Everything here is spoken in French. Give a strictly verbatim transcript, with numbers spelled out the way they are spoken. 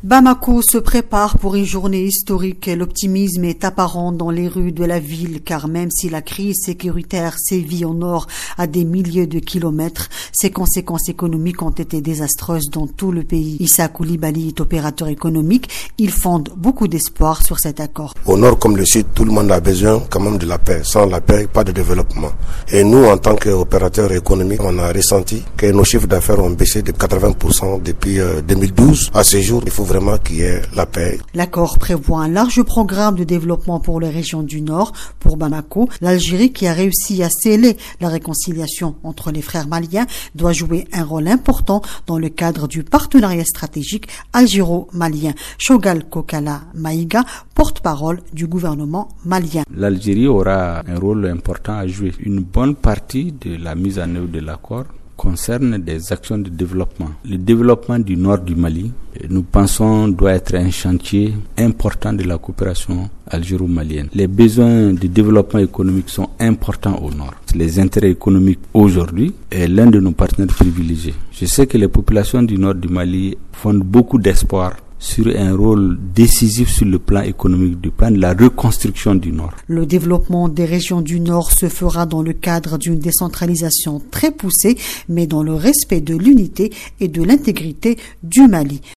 Bamako se prépare pour une journée historique. L'optimisme est apparent dans les rues de la ville car même si la crise sécuritaire sévit au nord à des milliers de kilomètres, ses conséquences économiques ont été désastreuses dans tout le pays. Issa Koulibaly est opérateur économique. Il fonde beaucoup d'espoir sur cet accord. Au nord comme le sud, tout le monde a besoin quand même de la paix. Sans la paix, pas de développement. Et nous, en tant qu'opérateurs économiques, on a ressenti que nos chiffres d'affaires ont baissé de quatre-vingts pour cent depuis deux mille douze. À ce jour, il faut vraiment qu'il y ait la paix. L'accord prévoit un large programme de développement pour les régions du Nord. Pour Bamako, l'Algérie, qui a réussi à sceller la réconciliation entre les frères maliens, doit jouer un rôle important dans le cadre du partenariat stratégique algéro-malien. Chogal Kokala Maïga, porte-parole du gouvernement malien. L'Algérie aura un rôle important à jouer. Une bonne partie de la mise en œuvre de l'accord concerne des actions de développement. Le développement du nord du Mali, nous pensons, doit être un chantier important de la coopération algéro-malienne. Les besoins de développement économique sont importants au nord. Les intérêts économiques aujourd'hui est l'un de nos partenaires privilégiés. Je sais que les populations du nord du Mali fondent beaucoup d'espoir sur un rôle décisif sur le plan économique, du plan de la reconstruction du Nord. Le développement des régions du Nord se fera dans le cadre d'une décentralisation très poussée, mais dans le respect de l'unité et de l'intégrité du Mali.